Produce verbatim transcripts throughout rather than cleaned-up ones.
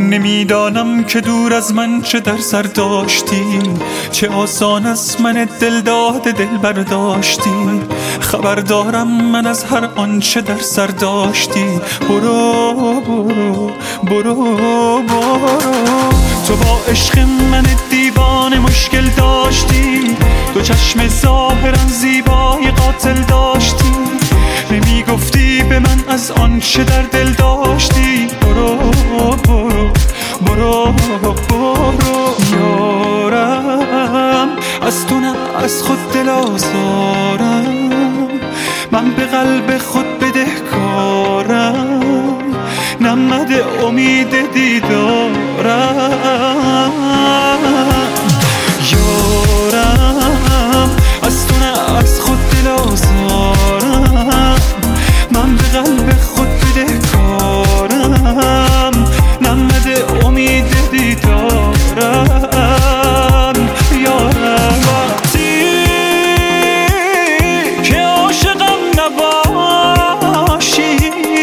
نمیدانم که دور از من چه در سر داشتی، چه آسان از من دل داده دل برداشتی. خبر دارم من از هر آنچه در سر داشتی. برو برو برو برو، تو با عشق من دیوانه مشکل داشتی. دو چشم ظاهرا زیبای قاتل داشتی، نمیگفتی به من از آنچه در دل داشتی. برو برو برو برو یارم، از تو نه از خود دل آزارم. من به قلب خود بدهکارم، نمده امید دیدارم. یارم از تو نه از خود دل آزارم. من به قلب خود بدهکارم، نمده امید دیدارم. یارم وقتی که عاشقم نباشی،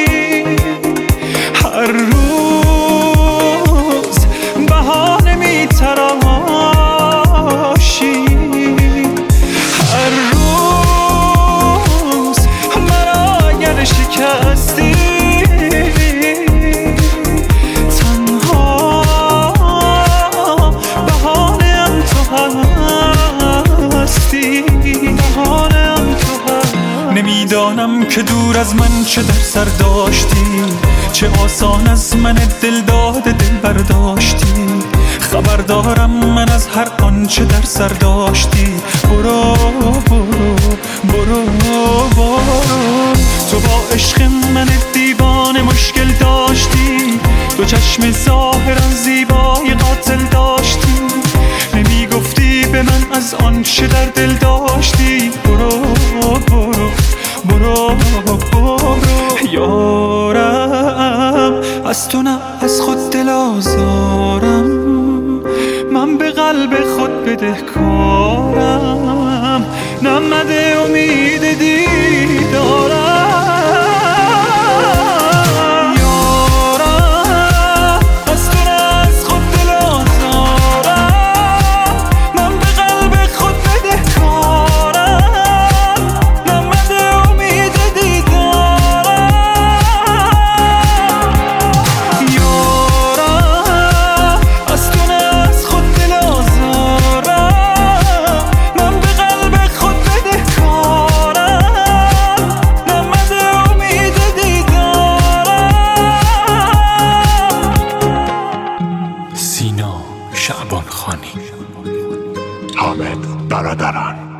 هر روز بهانه میتراشی. هر روز مرا اگر شکستی، نمیدانم که دور از من چه در سر داشتی، چه آسان از من دل داده دل برداشتی. خبر دارم من از هر آنچه در سر داشتی. برو برو برو برو، تو با عشق من دیوانه مشکل داشتی. دو چشم ظاهرا زیبای قاتل داشتی، نمیگفتی به من از آنچه در دل داشتی. برو برو برو برو یارم، از تو نه از خود دل آزارم. من به قلب خود بدهکارم، نمده امید دیدارم. شعبان خانی. حامد برادران.